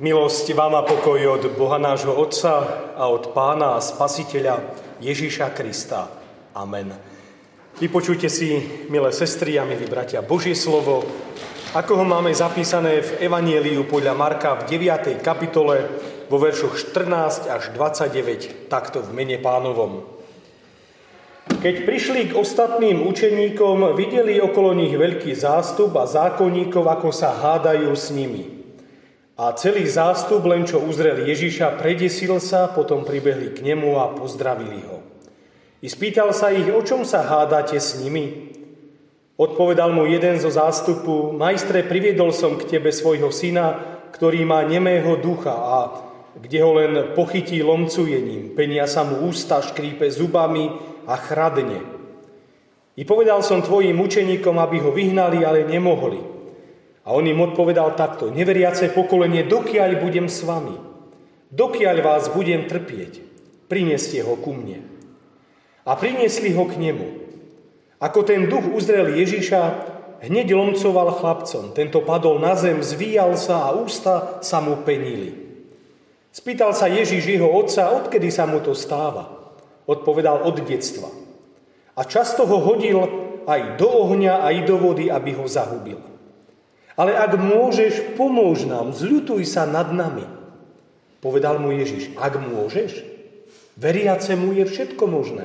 Milosť vám a pokoj od Boha nášho Otca a od Pána a Spasiteľa Ježiša Krista. Amen. Vypočujte si, milé sestry a milí bratia, Božie slovo, ako ho máme zapísané v Evanjeliu podľa Marka v 9. kapitole vo veršoch 14 až 29, takto v mene Pánovom. Keď prišli k ostatným učeníkom, videli okolo nich veľký zástup a zákonníkov, ako sa hádajú s nimi. A celý zástup, len čo uzrel Ježiša, predesil sa, potom pribehli k nemu a pozdravili ho. I spýtal sa ich, o čom sa hádate s nimi? Odpovedal mu jeden zo zástupu, majstre, priviedol som k tebe svojho syna, ktorý má nemého ducha a kde ho len pochytí lomcujením, penia sa mu ústa, škrípe zubami a chradne. I povedal som tvojim učeníkom, aby ho vyhnali, ale nemohli. A on im odpovedal takto, neveriace pokolenie, dokiaľ budem s vami, dokiaľ vás budem trpieť, prineste ho ku mne. A priniesli ho k nemu. Ako ten duch uzrel Ježiša, hneď lomcoval chlapcom. Tento padol na zem, zvíjal sa a ústa sa mu penili. Spýtal sa Ježiš jeho otca, odkedy sa mu to stáva. Odpovedal od detstva. A často ho hodil aj do ohňa, aj do vody, aby ho zahubil. Ale ak môžeš, pomôž nám, zľutuj sa nad nami. Povedal mu Ježiš, ak môžeš, veriacemu je všetko možné.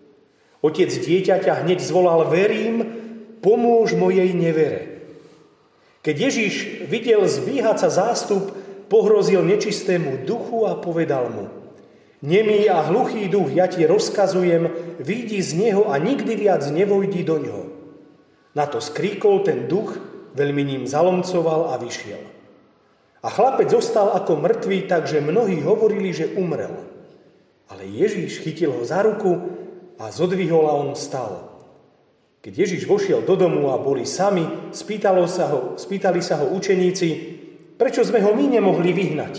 Otec dieťaťa hneď zvolal, verím, pomôž mojej nevere. Keď Ježiš videl zbíhať sa zástup, pohrozil nečistému duchu a povedal mu, nemý a hluchý duch, ja ti rozkazujem, vyjdi z neho a nikdy viac nevojdi do ňoho. Na to skríkol ten duch, veľmi ním zalomcoval a vyšiel. A chlapec zostal ako mŕtvý, takže mnohí hovorili, že umrel. Ale Ježíš chytil ho za ruku a zodvihol a on vstal. Keď Ježíš vošiel do domu a boli sami, spýtali sa ho učeníci, prečo sme ho my nemohli vyhnať?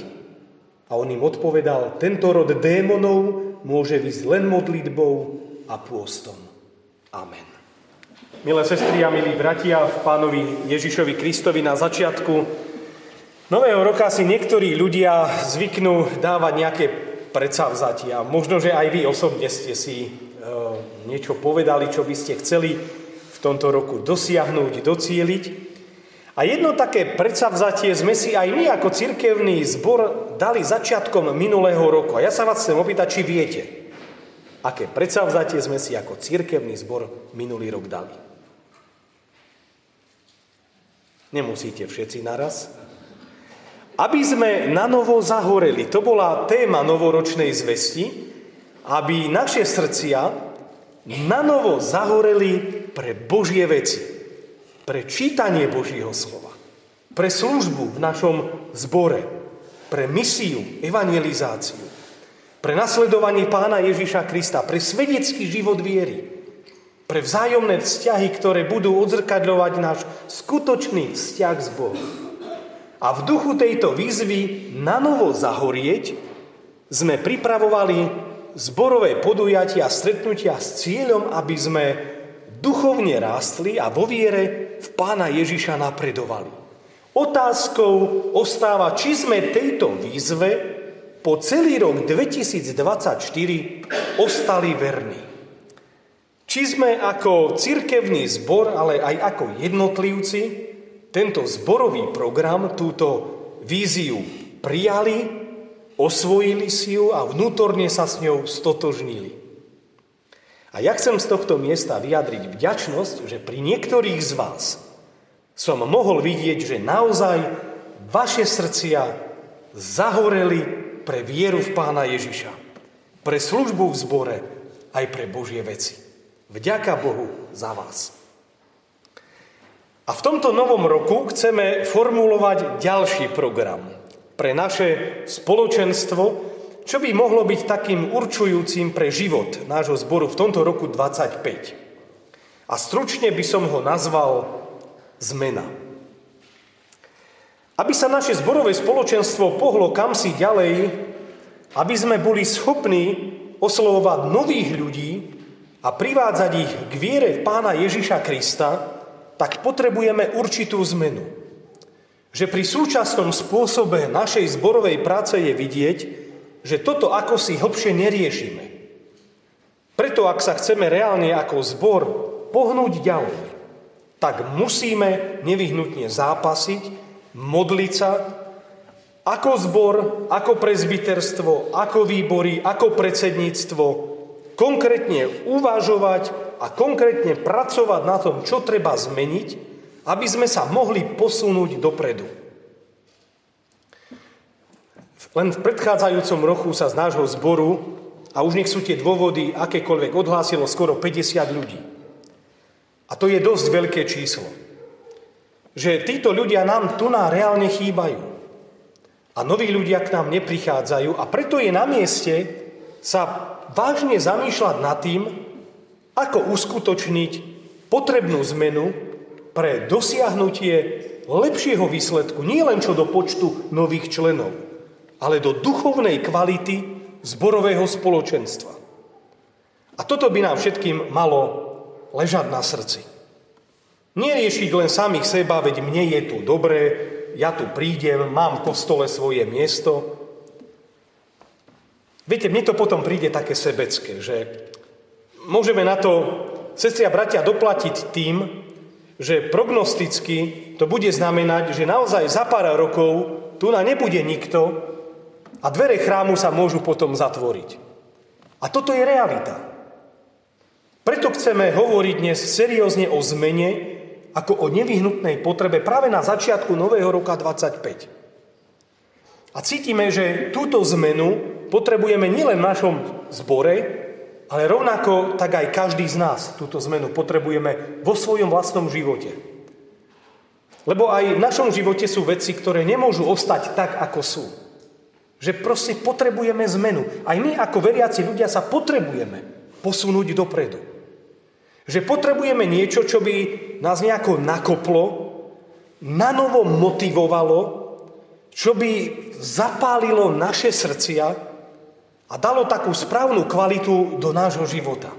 A on im odpovedal, tento rod démonov môže výsť len modlitbou a pôstom. Amen. Milé sestry a milí bratia, v Pánovi Ježišovi Kristovi na začiatku nového roka si niektorí ľudia zvyknú dávať nejaké predsavzatia. Možno, že aj vy osobne ste si niečo povedali, čo by ste chceli v tomto roku dosiahnuť, docieliť. A jedno také predsavzatie sme si aj my ako cirkevný zbor dali začiatkom minulého roku. A ja sa vás chcem opýtať, či viete, aké predsavzatie sme si ako cirkevný zbor minulý rok dali. Nemusíte všetci naraz. Aby sme na novo zahoreli, to bola téma novoročnej zvesti, aby naše srdcia na novo zahoreli pre Božie veci, pre čítanie Božieho slova, pre službu v našom zbore, pre misiu, evangelizáciu, pre nasledovanie Pána Ježiša Krista, pre svedecký život viery, pre vzájomné vzťahy, ktoré budú odzrkadľovať náš skutočný vzťah s Bohom. A v duchu tejto výzvy na novo zahorieť sme pripravovali zborové podujatia a stretnutia s cieľom, aby sme duchovne rástli a vo viere v Pána Ježiša napredovali. Otázkou ostáva, či sme tejto výzve po celý rok 2024 ostali verní. Či sme ako cirkevný zbor, ale aj ako jednotlivci tento zborový program, túto víziu prijali, osvojili si ju a vnútorne sa s ňou stotožnili. A ja chcem z tohto miesta vyjadriť vďačnosť, že pri niektorých z vás som mohol vidieť, že naozaj vaše srdcia zahoreli pre vieru v Pána Ježiša, pre službu v zbore, aj pre Božie veci. Vďaka Bohu za vás. A v tomto novom roku chceme formulovať ďalší program pre naše spoločenstvo, čo by mohlo byť takým určujúcim pre život nášho zboru v tomto roku 25. A stručne by som ho nazval Zmena. Aby sa naše zborové spoločenstvo pohlo kamsi ďalej, aby sme boli schopní oslovovať nových ľudí a privádzať ich k viere v Pána Ježiša Krista, tak potrebujeme určitú zmenu. že pri súčasnom spôsobe našej zborovej práce je vidieť, že toto ako si hlbšie neriešime. Preto, ak sa chceme reálne ako zbor pohnúť ďalej, tak musíme nevyhnutne zápasiť, modliť sa, ako zbor, ako prezbiterstvo, ako výbory, ako predsedníctvo, konkrétne uvažovať a konkrétne pracovať na tom, čo treba zmeniť, aby sme sa mohli posunúť dopredu. Len v predchádzajúcom roku sa z nášho zboru, a už nech sú tie dôvody akékoľvek, odhlásilo skoro 50 ľudí. A to je dosť veľké číslo. Že títo ľudia nám tu reálne chýbajú. A noví ľudia k nám neprichádzajú a preto je na mieste sa vážne zamýšľať nad tým, ako uskutočniť potrebnú zmenu pre dosiahnutie lepšieho výsledku, nie len čo do počtu nových členov, ale do duchovnej kvality zborového spoločenstva. A toto by nám všetkým malo ležať na srdci. Neriešiť len samých seba, veď mne je tu dobre, ja tu prídem, mám v kostole svoje miesto. Viete, mne to potom príde také sebecké, že môžeme na to, sestri a bratia, doplatiť tým, že prognosticky to bude znamenať, že naozaj za pár rokov tu nebude nikto a dvere chrámu sa môžu potom zatvoriť. A toto je realita. Preto chceme hovoriť dnes seriózne o zmene, ako o nevyhnutnej potrebe práve na začiatku nového roka 25. A cítime, že túto zmenu potrebujeme nielen v našom zbore, ale rovnako tak aj každý z nás túto zmenu potrebujeme vo svojom vlastnom živote. Lebo aj v našom živote sú veci, ktoré nemôžu ostať tak, ako sú. Že proste potrebujeme zmenu. Aj my ako veriaci ľudia sa potrebujeme posunúť dopredu. Že potrebujeme niečo, čo by nás nejako nakoplo, nanovo motivovalo, čo by zapálilo naše srdcia a dalo takú správnu kvalitu do nášho života.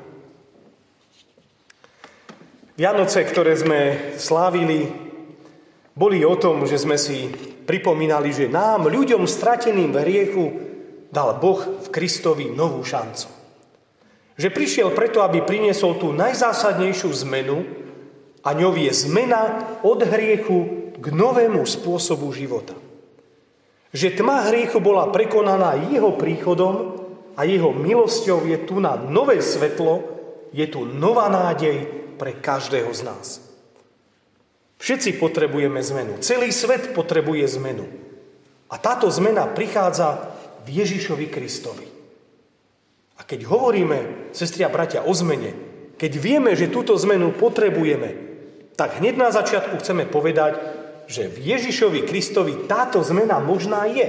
Vianoce, ktoré sme slávili, boli o tom, že sme si pripomínali, že nám, ľuďom strateným v hriechu, dal Boh v Kristovi novú šancu. Že prišiel preto, aby priniesol tú najzásadnejšiu zmenu a ňou je zmena od hriechu k novému spôsobu života. Že tma hriechu bola prekonaná jeho príchodom a jeho milosťou je tu na nové svetlo, je tu nová nádej pre každého z nás. Všetci potrebujeme zmenu. Celý svet potrebuje zmenu. A táto zmena prichádza v Ježišovi Kristovi. A keď hovoríme, sestri a bratia, o zmene, keď vieme, že túto zmenu potrebujeme, tak hneď na začiatku chceme povedať, že v Ježišovi Kristovi táto zmena možná je.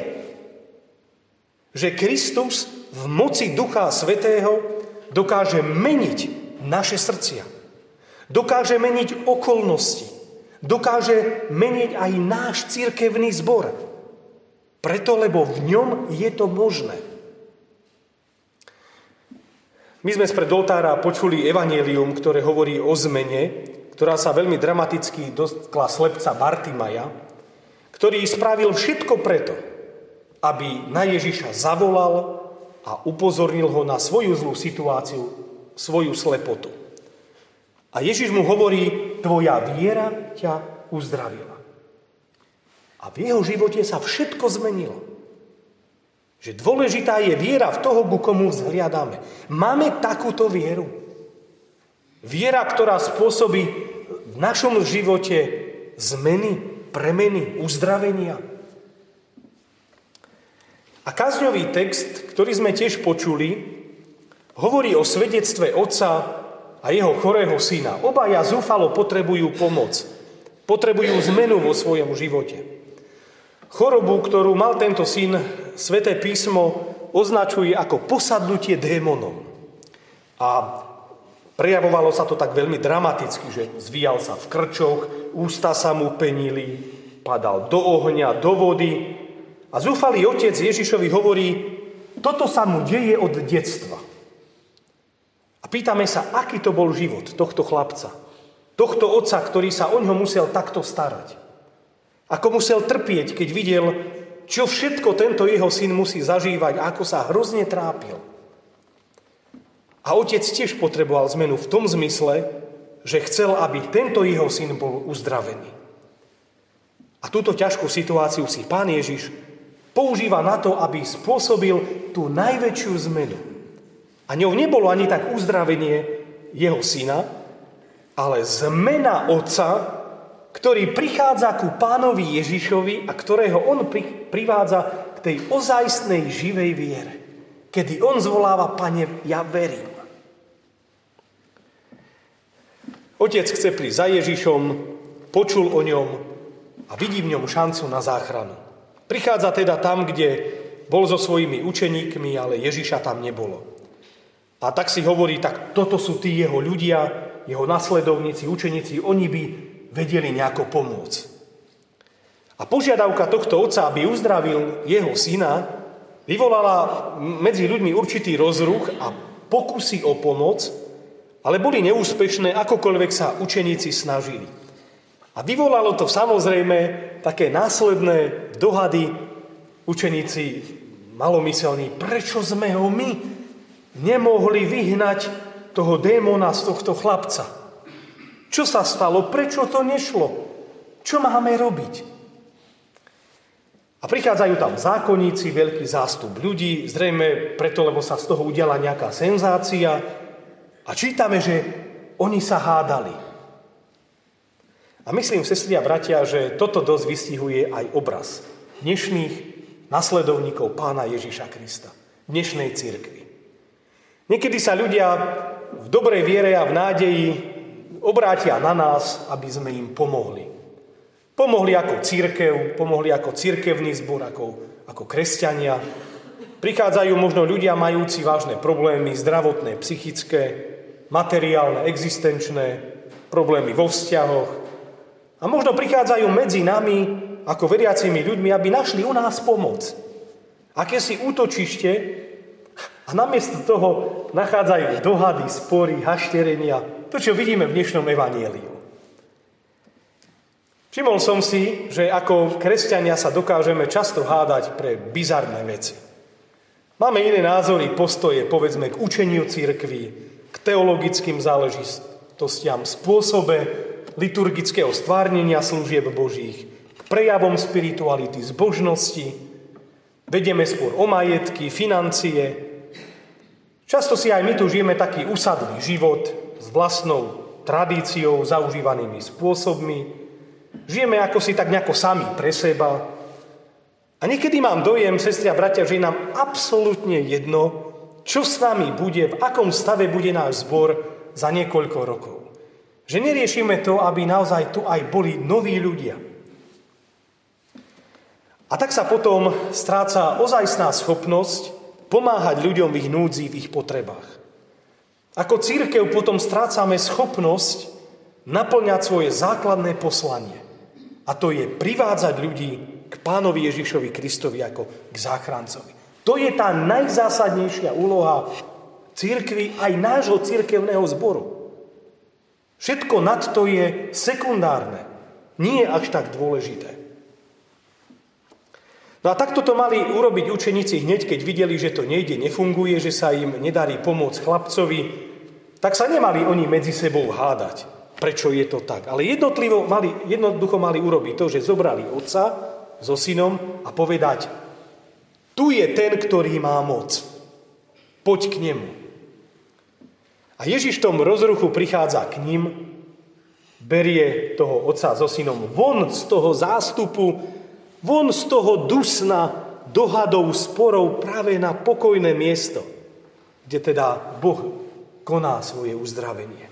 Že Kristus v moci Ducha Svätého dokáže meniť naše srdcia. Dokáže meniť okolnosti. Dokáže meniť aj náš cirkevný zbor. Preto, lebo v ňom je to možné. My sme spred oltára počuli evanjelium, ktoré hovorí o zmene, ktorá sa veľmi dramaticky dotkla slepca Bartimaja, ktorý spravil všetko preto, aby na Ježiša zavolal a upozornil ho na svoju zlú situáciu, svoju slepotu. A Ježiš mu hovorí, tvoja viera ťa uzdravila. A v jeho živote sa všetko zmenilo. Že dôležitá je viera v toho, ku komu vzhliadáme. Máme takúto vieru. Viera, ktorá spôsobí v našom živote zmeny, premeny, uzdravenia. A kázňový text, ktorý sme tiež počuli, hovorí o svedectve otca a jeho chorého syna. Obaja zúfalo potrebujú pomoc. Potrebujú zmenu vo svojom živote. Chorobu, ktorú mal tento syn, Sväté písmo označuje ako posadnutie démonom. A prejavovalo sa to tak veľmi dramaticky, že zvíjal sa v krčoch, ústa sa mu penili, padal do ohňa, do vody. A zúfalý otec Ježišovi hovorí, toto sa mu deje od detstva. A pýtame sa, aký to bol život tohto chlapca, tohto otca, ktorý sa o ňo musel takto starať. Ako musel trpieť, keď videl, čo všetko tento jeho syn musí zažívať a ako sa hrozne trápil. A otec tiež potreboval zmenu v tom zmysle, že chcel, aby tento jeho syn bol uzdravený. A túto ťažkú situáciu si Pán Ježiš používa na to, aby spôsobil tú najväčšiu zmenu. A ňou nebolo ani tak uzdravenie jeho syna, ale zmena otca, ktorý prichádza ku Pánovi Ježišovi a ktorého on privádza k tej ozajstnej živej viere. Kedy on zvoláva: Pane, ja verím. Otec chce prísť za Ježišom, počul o ňom a vidí v ňom šancu na záchranu. Prichádza teda tam, kde bol so svojimi učeníkmi, ale Ježiša tam nebolo. A tak si hovorí, tak toto sú tí jeho ľudia, jeho nasledovníci, učeníci, oni by vedeli nejako pomôcť. A požiadavka tohto otca, aby uzdravil jeho syna, vyvolala medzi ľuďmi určitý rozruch a pokusy o pomoc, ale boli neúspešné, akokoľvek sa učeníci snažili. A vyvolalo to samozrejme také následné dohady. Učeníci malomyselní: prečo sme ho my nemohli vyhnať toho démona z tohto chlapca? Čo sa stalo? Prečo to nešlo? Čo máme robiť? A prichádzajú tam zákonníci, veľký zástup ľudí, zrejme preto, lebo sa z toho udiala nejaká senzácia. A čítame, že oni sa hádali. A myslím, sestri a bratia, že toto dosť vystihuje aj obraz dnešných nasledovníkov Pána Ježiša Krista, dnešnej cirkvi. Niekedy sa ľudia v dobrej viere a v nádeji obrátia na nás, aby sme im pomohli. Pomohli ako cirkev, pomohli ako cirkevný zbor, ako kresťania. Prichádzajú možno ľudia majúci vážne problémy, zdravotné, psychické, materiálne, existenčné, problémy vo vzťahoch. A možno prichádzajú medzi nami ako veriacimi ľuďmi, aby našli u nás pomoc. Akési útočište, a namiesto toho nachádzajú dohady, spory, hašterenia, to, čo vidíme v dnešnom evanjeliu. Všimol som si, že ako kresťania sa dokážeme často hádať pre bizarné veci. Máme iné názory, postoje, povedzme, k učeniu cirkvi, k teologickým záležitostiam, spôsobe liturgického stvárnenia služieb Božích, k prejavom spirituality, zbožnosti. Vedieme spor o majetky, financie. Často si aj my tu žijeme taký usadlý život s vlastnou tradíciou, zaužívanými spôsobmi. Žijeme ako si tak nejako sami pre seba. A niekedy mám dojem, sestri a bratia, že je nám absolútne jedno, čo s nami bude, v akom stave bude náš zbor za niekoľko rokov. Že neriešime to, aby naozaj tu aj boli noví ľudia. A tak sa potom stráca ozajstná schopnosť pomáhať ľuďom v ich núdzi, v ich potrebách. Ako cirkev potom strácame schopnosť naplňať svoje základné poslanie. A to je privádzať ľudí k Pánovi Ježišovi Kristovi ako k záchrancovi. To je tá najzásadnejšia úloha cirkvi aj nášho cirkevného zboru. Všetko nad to je sekundárne. Nie je až tak dôležité. No a takto to mali urobiť učeníci hneď, keď videli, že to nejde, nefunguje, že sa im nedarí pomôcť chlapcovi, tak sa nemali oni medzi sebou hádať, prečo je to tak. Ale jednoducho mali urobiť to, že zobrali otca so synom a povedať: tu je ten, ktorý má moc. Poď k nemu. A Ježiš v tom rozruchu prichádza k ním, berie toho otca so synom von z toho zástupu, von z toho dusna dohadov, sporov práve na pokojné miesto, kde teda Boh koná svoje uzdravenie.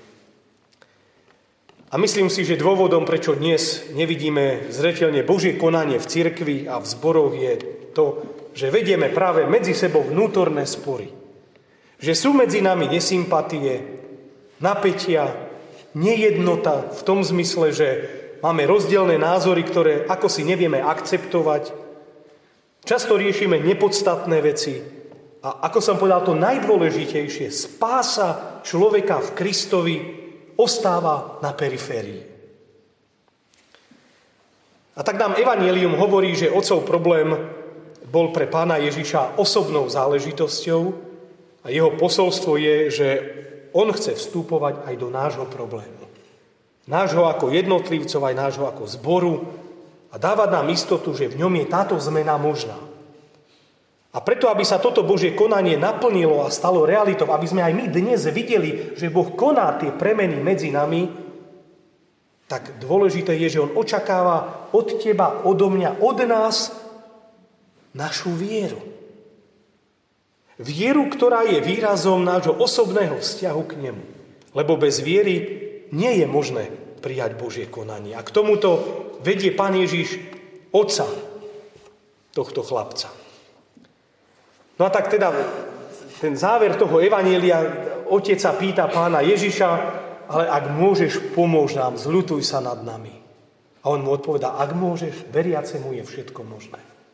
A myslím si, že dôvodom, prečo dnes nevidíme zreteľne Božie konanie v cirkvi a v zboroch, je to, že vedieme práve medzi sebou vnútorné spory. Že sú medzi nami nesympatie, napätia, nejednota v tom zmysle, že máme rozdielne názory, ktoré ako si nevieme akceptovať. Často riešime nepodstatné veci. A ako som povedal, to najdôležitejšie, spása človeka v Kristovi ostáva na periférii. A A tak nám Evanjelium hovorí, že otcov problém bol pre Pána Ježiša osobnou záležitosťou a jeho posolstvo je, že on chce vstupovať aj do nášho problému. Nášho ako jednotlivcov, aj nášho ako zboru a dávať nám istotu, že v ňom je táto zmena možná. A preto, aby sa toto Božie konanie naplnilo a stalo realitou, aby sme aj my dnes videli, že Boh koná tie premeny medzi nami, tak dôležité je, že on očakáva od teba, odo mňa, od nás našu vieru. Vieru, ktorá je výrazom nášho osobného vzťahu k nemu. Lebo bez viery nie je možné prijať Božie konanie. A k tomuto vedie Pán Ježiš otca tohto chlapca. No a tak teda ten záver toho evanjelia, otec sa pýta Pána Ježiša, ale ak môžeš, pomôž nám, zľutuj sa nad nami. A on mu odpovedá, ak môžeš, veriacemu je všetko možné.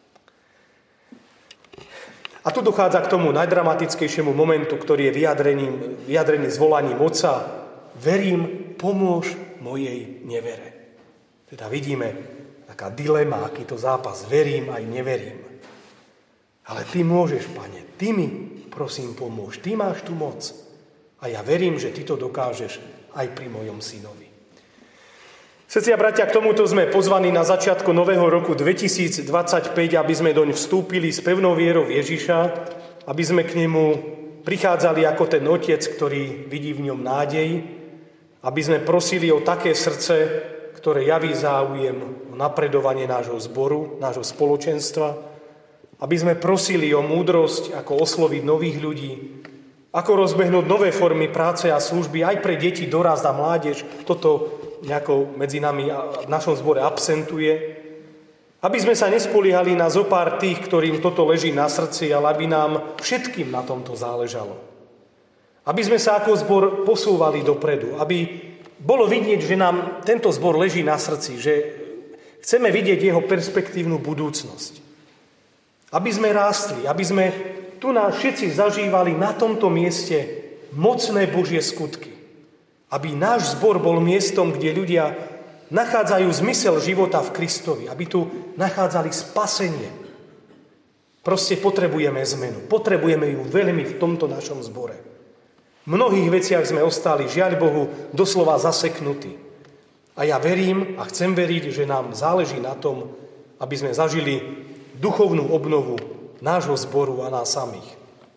A tu dochádza k tomu najdramatickejšiemu momentu, ktorý je vyjadrený zvolaním otca. Verím, pomôž mojej nevere. Teda vidíme taká dilema, aký to zápas. Verím aj neverím. Ale ty môžeš, Pane, ty mi prosím pomôž. Ty máš tu moc. A ja verím, že ty to dokážeš aj pri mojom synovi. Sestri a bratia, k tomuto sme pozvaní na začiatku nového roku 2025, aby sme doň vstúpili s pevnou vierou Ježiša, aby sme k nemu prichádzali ako ten otec, ktorý vidí v ňom nádej, aby sme prosili o také srdce, ktoré javí záujem o napredovanie nášho zboru, nášho spoločenstva, aby sme prosili o múdrosť, ako osloviť nových ľudí, ako rozbehnúť nové formy práce a služby aj pre deti, dorast a mládež. Toto nejako medzi nami v našom zbore absentuje. Aby sme sa nespoliehali na zopár tých, ktorým toto leží na srdci, ale aby nám všetkým na tomto záležalo. Aby sme sa ako zbor posúvali dopredu. Aby bolo vidieť, že nám tento zbor leží na srdci, že chceme vidieť jeho perspektívnu budúcnosť. Aby sme rástli, aby sme tu nás všetci zažívali na tomto mieste mocné Božie skutky. Aby náš zbor bol miestom, kde ľudia nachádzajú zmysel života v Kristovi. Aby tu nachádzali spasenie. Proste potrebujeme zmenu. Potrebujeme ju veľmi v tomto našom zbore. V mnohých veciach sme ostali, žiaľ Bohu, doslova zaseknutí. A ja verím a chcem veriť, že nám záleží na tom, aby sme zažili duchovnú obnovu nášho zboru a nás samých.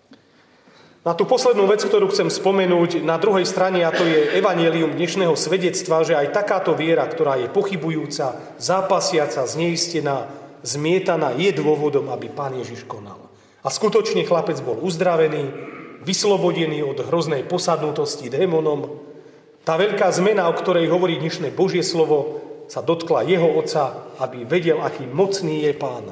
Na tú poslednú vec, ktorú chcem spomenúť na druhej strane, a to je evanjelium dnešného svedectva, že aj takáto viera, ktorá je pochybujúca, zápasiaca, zneistená, zmietaná, je dôvodom, aby Pán Ježiš konal. A skutočne chlapec bol uzdravený, vyslobodený od hroznej posadnutosti démonom. Tá veľká zmena, o ktorej hovorí dnešné Božie slovo, sa dotkla jeho otca, aby vedel, aký mocný je Pán.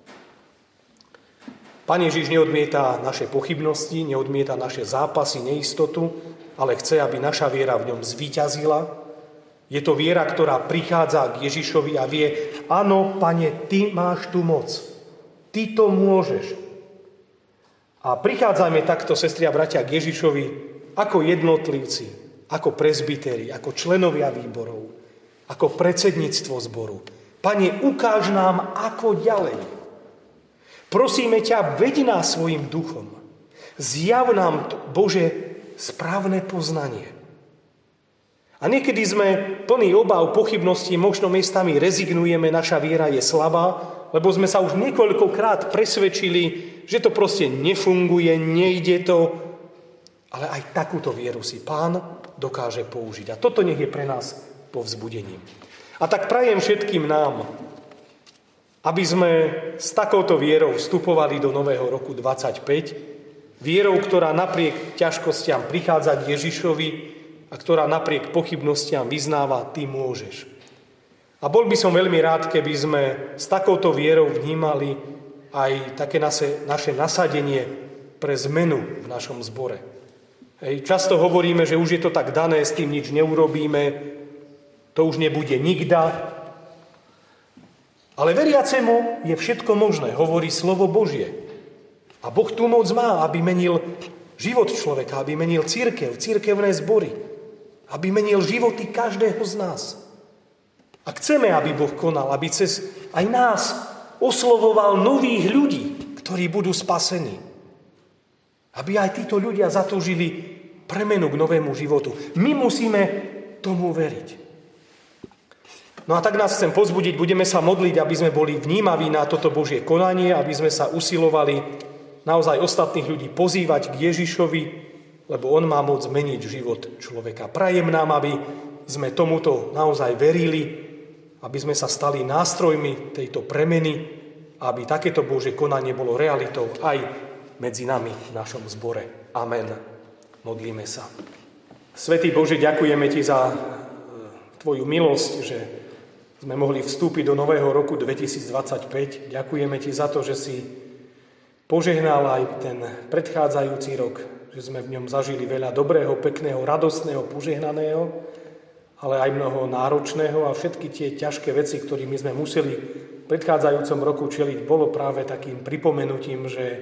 Pán Ježiš neodmieta naše pochybnosti, neodmieta naše zápasy, neistotu, ale chce, aby naša viera v ňom zvíťazila. Je to viera, ktorá prichádza k Ježišovi a vie, áno, Pane, ty máš tu moc. Ty to môžeš. A prichádzajme takto, sestri a bratia, k Ježišovi ako jednotlivci, ako presbytéri, ako členovia výborov, ako predsedníctvo zboru. Pane, ukáž nám, ako ďalej. Prosíme ťa, veď nás svojim duchom. Zjav nám, Bože, správne poznanie. A niekedy sme plní obáv, pochybností, možno miestami rezignujeme, naša viera je slabá, lebo sme sa už niekoľkokrát presvedčili, že to proste nefunguje, nejde to. Ale aj takúto vieru si Pán dokáže použiť. A toto nech je pre nás povzbudením. A tak prajem všetkým nám, aby sme s takouto vierou vstupovali do nového roku 25, vierou, ktorá napriek ťažkostiam prichádza k Ježišovi a ktorá napriek pochybnostiam vyznáva, ty môžeš. A bol by som veľmi rád, keby sme s takouto vierou vnímali aj také naše nasadenie pre zmenu v našom zbore. Často hovoríme, že už je to tak dané, s tým nič neurobíme, to už nebude nikda. Ale veriacemu je všetko možné, hovorí slovo Božie. A Boh tú moc má, aby menil život človeka, aby menil cirkevné zbory, aby menil životy každého z nás. A chceme, aby Boh konal, aby cez aj nás oslovoval nových ľudí, ktorí budú spasení. Aby aj títo ľudia zatúžili premenu k novému životu. My musíme tomu veriť. No a tak nás chcem povzbudiť, budeme sa modliť, aby sme boli vnímaví na toto Božie konanie, aby sme sa usilovali naozaj ostatných ľudí pozývať k Ježišovi, lebo on má moc zmeniť život človeka. Prajem nám, aby sme tomuto naozaj verili, aby sme sa stali nástrojmi tejto premeny, aby takéto Božie konanie bolo realitou aj medzi nami v našom zbore. Amen. Modlíme sa. Svätý Bože, ďakujeme Ti za Tvoju milosť, že sme mohli vstúpiť do nového roku 2025. Ďakujeme Ti za to, že si požehnal aj ten predchádzajúci rok, že sme v ňom zažili veľa dobrého, pekného, radostného, požehnaného, ale aj mnoho náročného a všetky tie ťažké veci, ktorými sme museli v predchádzajúcom roku čeliť, bolo práve takým pripomenutím,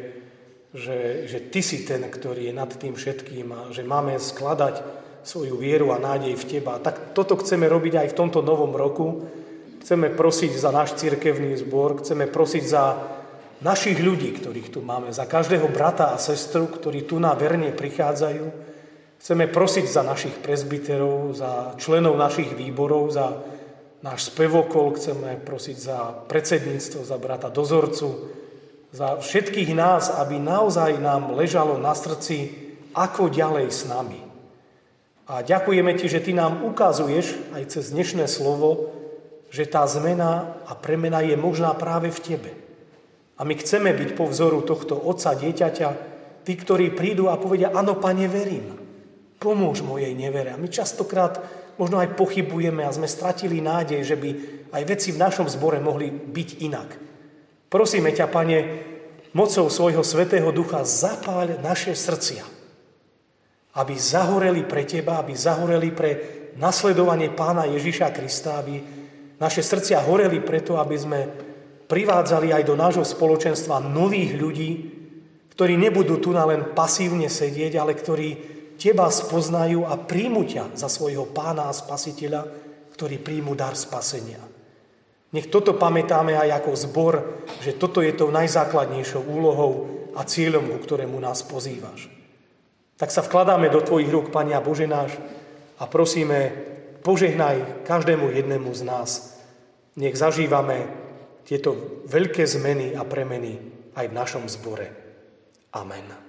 že Ty si ten, ktorý je nad tým všetkým a že máme skladať svoju vieru a nádej v Teba. Tak toto chceme robiť aj v tomto novom roku. Chceme prosiť za náš cirkevný zbor, chceme prosiť za našich ľudí, ktorých tu máme, za každého brata a sestru, ktorí tu na verne prichádzajú. Chceme prosiť za našich presbyterov, za členov našich výborov, za náš spevokol, chceme prosiť za predsedníctvo, za brata dozorcu, za všetkých nás, aby naozaj nám ležalo na srdci, ako ďalej s nami. A ďakujeme Ti, že Ty nám ukazuješ aj cez dnešné slovo, že tá zmena a premena je možná práve v Tebe. A my chceme byť po vzoru tohto otca dieťaťa, tí, ktorí prídu a povedia, áno, Pane, verím. Pomôž mojej nevere. A my častokrát možno aj pochybujeme a sme stratili nádej, že by aj veci v našom zbore mohli byť inak. Prosíme ťa, Pane, mocou svojho Svätého Ducha zapáľ naše srdcia, aby zahoreli pre Teba, aby zahoreli pre nasledovanie Pána Ježiša Krista, aby naše srdcia horeli preto, aby sme privádzali aj do nášho spoločenstva nových ľudí, ktorí nebudú tu len pasívne sedieť, ale ktorí Teba spoznajú a príjmu ťa za svojho Pána a Spasiteľa, ktorí príjmu dar spasenia. Nech toto pamätáme aj ako zbor, že toto je tou najzákladnejšou úlohou a cieľom, ku ktorému nás pozývaš. Tak sa vkladáme do Tvojich rúk, Pane Bože náš, a prosíme, požehnaj každému jednému z nás. Nech zažívame tieto veľké zmeny a premeny aj v našom zbore. Amen.